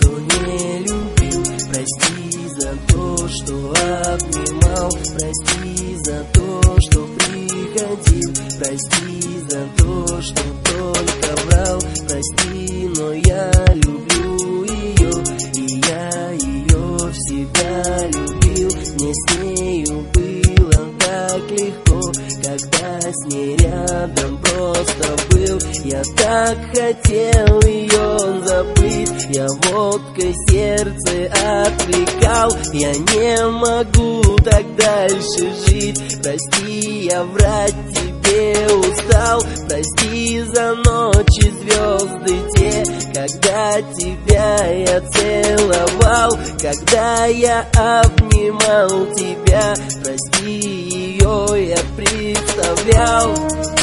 что не любил. Прости за то, что обнимал. Прости за то, что приходил. Прости за то, что только врал. Прости, но я люблю ее, и я ее всегда любил. Мне с нею было так легко, когда с ней рядом просто был. Я так хотел ее забыть, я водкой сердце отвлекал. Я не могу так дальше жить. Прости, я врать тебе устал. Прости за ночи, звезды те, когда тебя я целовал, когда я обнимал тебя. Прости, ее я представлял.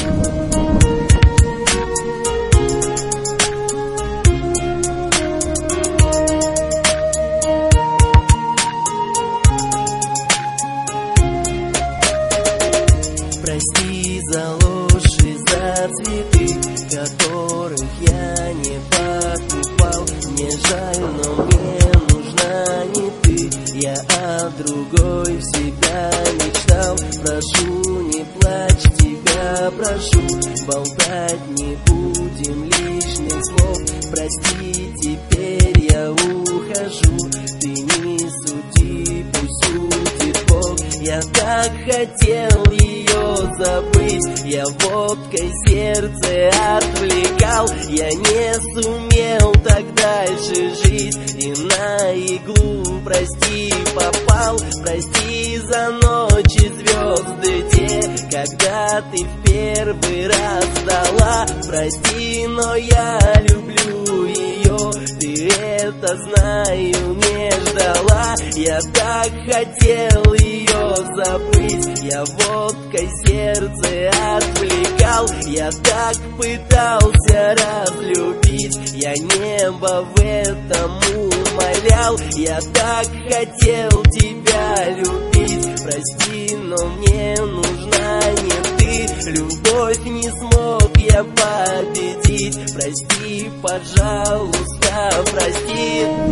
Прости за ложь и за цветы, которых я не покупал. Мне жаль, но мне нужна не ты. Я о другой всегда мечтал. Прошу, не плачь, тебя прошу. Болтать не будем лишних слов. Прости, теперь я ухожу. Ты не суди, пусть судит Бог. Я так хотел ее забыть, я водкой сердце отвлекал. Я не сумел так дальше жить и на иглу, прости, попал. Прости за ночи, звезды те, когда ты в первый раз дала. Прости, но я люблю ее, ты это знаю, не ждала. Я так хотел ее забыть, я водкой сердце отвлекал. Я так пытался разлюбить, я небо в этом умолял. Я так хотел тебя любить. Прости, но мне нужна не ты. Любовь не смог я победить. Прости, пожалуйста, прости.